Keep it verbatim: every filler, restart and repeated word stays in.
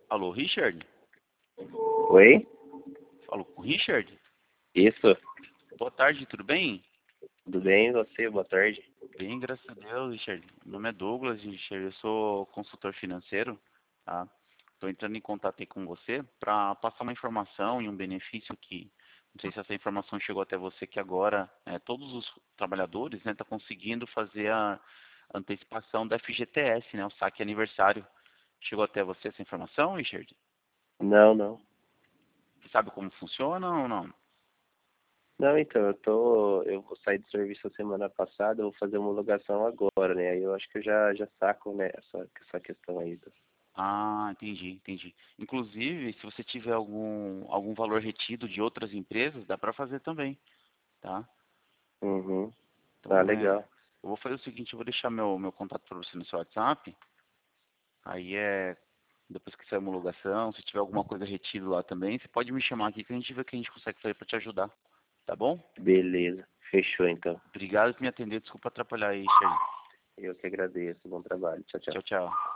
Alô, Richard? Oi? Falo com o Richard? Isso. Boa tarde, tudo bem? Tudo bem, e você? Boa tarde. Bem, graças a Deus, Richard. Meu nome é Douglas, Richard. Eu sou consultor financeiro, tá? Estou entrando em contato aí com você para passar uma informação e um benefício que, não sei se essa informação chegou até você, que agora é, todos os trabalhadores estão, né, tá conseguindo fazer a antecipação da F G T S, né, o saque aniversário. Chegou até você essa informação, Richard? Não, não. Você sabe como funciona ou não? Não, então, eu tô. Eu vou sair do serviço a semana passada, eu vou fazer uma homologação agora, né? Aí eu acho que eu já, já saco, né, essa, essa questão aí. do- Ah, entendi, entendi. Inclusive, se você tiver algum, algum valor retido de outras empresas, dá para fazer também, tá? Uhum. Ah, Então, é, legal. eu vou fazer o seguinte, eu vou deixar meu, meu contato para você no seu WhatsApp. Aí é, depois que sair a homologação, se tiver alguma coisa retida lá também, você pode me chamar aqui que a gente vê o que a gente consegue fazer para te ajudar, tá bom? Beleza. Fechou, então. Obrigado por me atender, desculpa atrapalhar aí, Shirley. Eu que agradeço. Bom trabalho. Tchau, tchau. Tchau, tchau.